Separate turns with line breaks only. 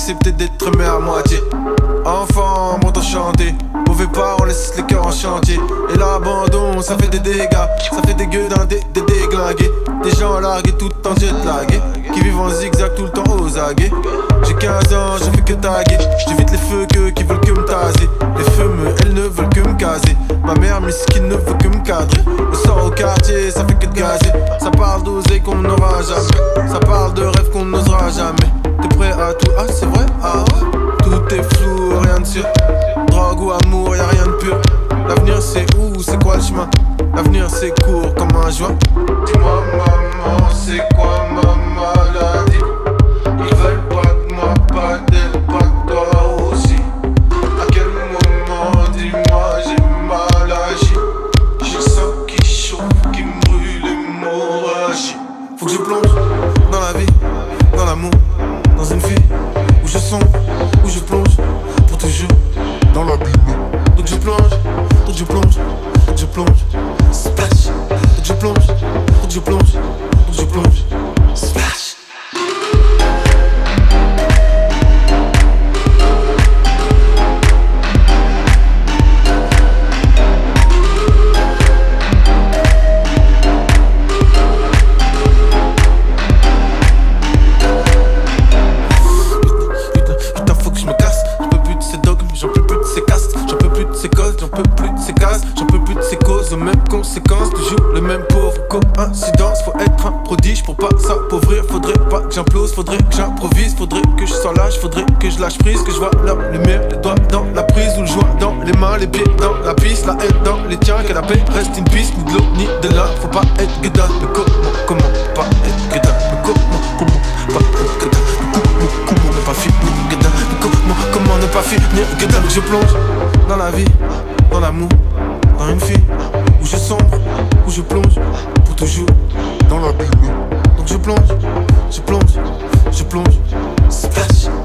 accepter d'être aimé à moitié. Enfant, monte enchanté. Mauvais pas, on laisse les cœurs en chantier. Et l'abandon, ça fait des dégâts. Ça fait des gueudins, des déglingués. Des gens largués tout le temps jet lagués. Qui vivent en zigzag tout le temps aux aguets. J'ai 15 ans, je fais que taguer. J'évite les feux qui veulent que me taser. Les fumeux, elles ne veulent que me caser. Ma mère miskine ne veut que me cadrer. Le sort au quartier, ça fait que de gazer. Ça parle d'oser qu'on n'aura jamais. Ça parle de rêves qu'on n'osera jamais. T'es prêt à tout? Ah c'est vrai? Ah ouais? Tout est flou, rien de sûr. Drogue ou amour, y'a rien de pur. L'avenir c'est où? C'est quoi le chemin? L'avenir c'est court comme un joint. Dis-moi maman, c'est quoi ma maladie? Ils veulent pas de moi, pas d'elle, pas de toi aussi. À quel moment, dis-moi, j'ai mal agi? J'ai le sang qui chauffe, qui me brûle, l'hémorragie. Faut que je plonge dans la vie, dans l'amour, dans une vie où je sombre, où je plonge pour toujours dans l'abîme. Donc je plonge, donc je plonge, donc je plonge, splash. Donc je plonge, donc je plonge, donc je plonge, splash. Même conséquence, toujours le même pauvre coïncidence. Faut être un prodige pour pas s'appauvrir. Faudrait pas que j'implose, faudrait que j'improvise. Faudrait que je sois lâche, faudrait que je lâche prise. Que je vois la lumière, les doigts dans la prise. Ou le joint dans les mains, les pieds dans la piste. La haine dans les tiens, que la paix reste une piste. Ni de l'eau, ni de l'un, faut pas être gueudin. Mais comment pas être gueudin? Mais comment pas être gueudin? Mais comment ne pas finir gueudin? Mais comment ne pas finir gueudin? Je plonge dans la vie, dans l'amour, dans une fille où je sombre, où je plonge pour toujours dans l'abîme. Donc je plonge, je plonge, je plonge, splash.